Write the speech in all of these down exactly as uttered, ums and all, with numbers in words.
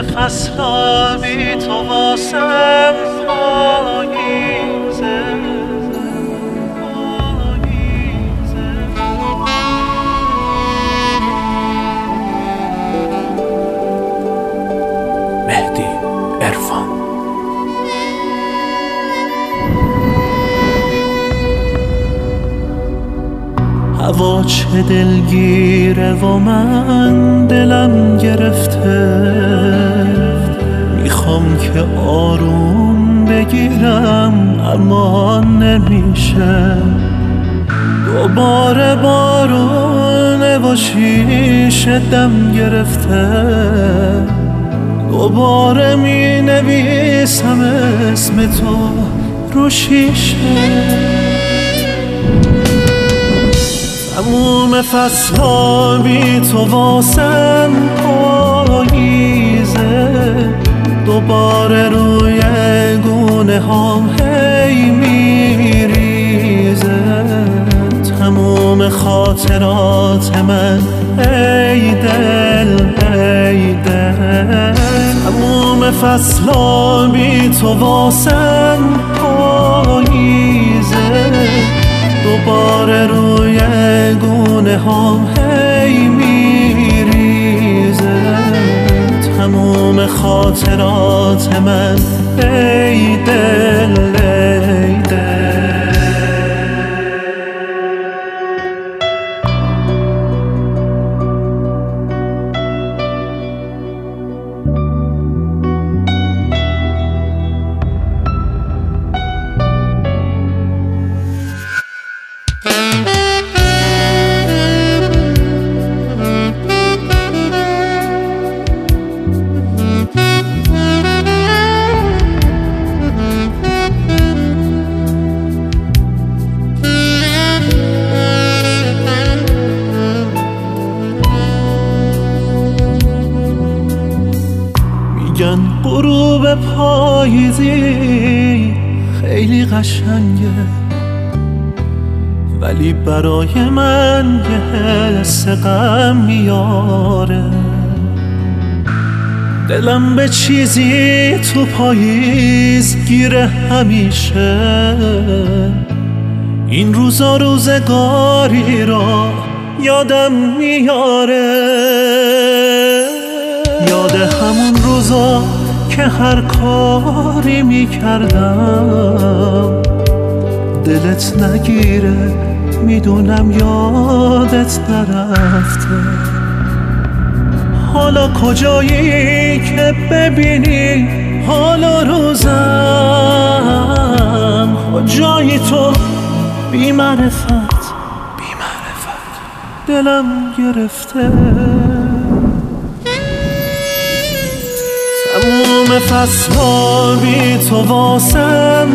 فصلا بی تو واسم پاییزه مهدی عرفان. هوا چه دلگیره و من دلم گرفته، میخوام که آروم بگیرم اما نمیشه. دوباره بارونه و شیشه دم گرفته، دوباره می نویسم اسم تو رو شیشه. تموم فصلا بی تو واسم پاییزه، دوباره روی گونه هام هی میریزه. تموم خاطرات من ای دل ای دل، تموم فصلا بی تو واسم پاییزه، دوباره روی گونه هام هی میریزه. تموم خاطرات من ای دل ای دل. میگن غروب پاییزی خیلی قشنگه، ولی برای من یه حس غم میاره. دلم به چیزی تو پاییز گیره همیشه، این روزا روزگاری را یادم میاره. یاد همون روزا که هر کاری میکردم دلت نگیره، میدونم یادت نرفته. حالا کجایی که ببینی حالا روزم، کجایی تو بی معرفت بی معرفت دلم گرفته. تموم فصلا بی تو واسم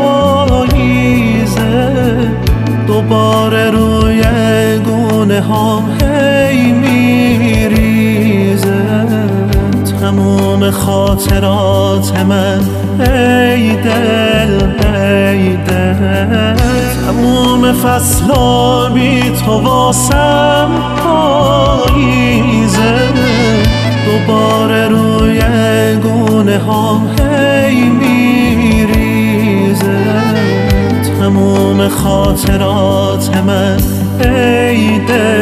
پاییزه، دوباره روی گونه هام هی میریزه. تموم خاطرات من ای دل ای دل، تموم فصلا بی تو واسم پاییزه، دوباره روی گونه هام هی میریزه. تموم خاطرات من ای دل